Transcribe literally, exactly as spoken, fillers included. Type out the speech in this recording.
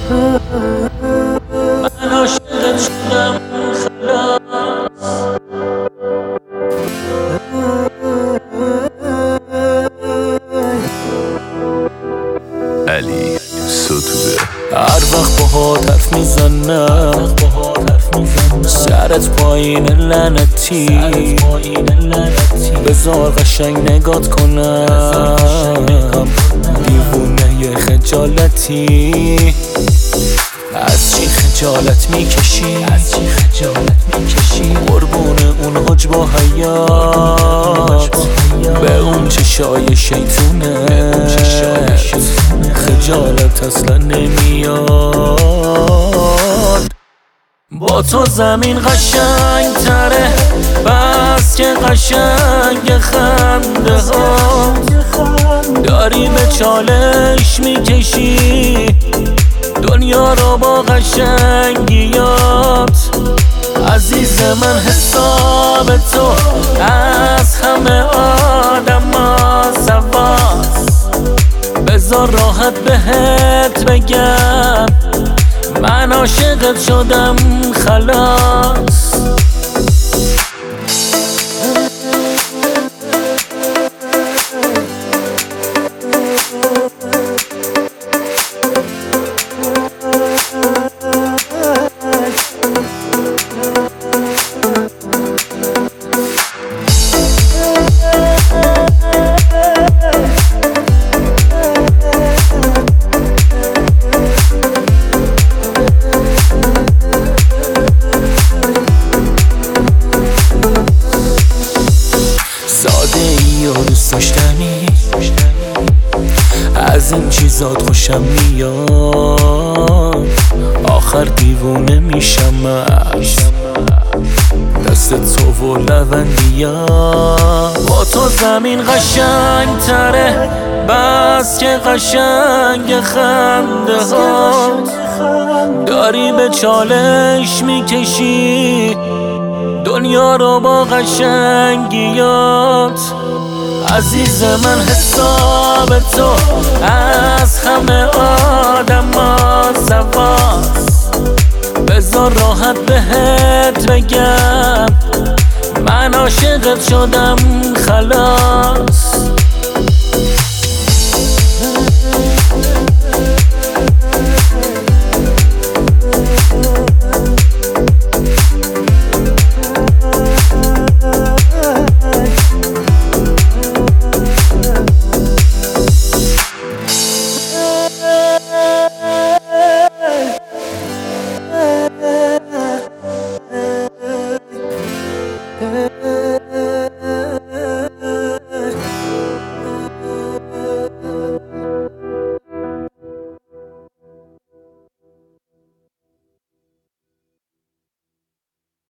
من عاشقت شدم خلاص. علی ستوده. هر وقت باهات حرف میزنم سرت پایین لعنتی، بذار قشنگ نگات کنم دیوونه خجالتی. از چی خجالت میکشی؟ قربون اون حجب و حیات، به اون چشای شیطونت خجالت اصلا نمیاد. با تو زمین قشنگ تره، بس که قشنگ خنده ها داری به چالش میکشی دنیا رو با قشنگیات. عزیز من حساب تو از همه آدم ها زواست، بذار راحت بهت بگم من عاشقت شدم خلاص. ساده ای و دوست داشتنی، از این چیزات خوشم میاد، آخر دیوونه میشم دست تو و لوندیات. با تو زمین قشنگ تره، بس که قشنگ خنده ها داری به چالش میکشی دنیا رو با قشنگیات. عزیز من حساب تو از همه آدم ها زواست، بذار راحت بهت بگم من عاشقت شدم خلاص.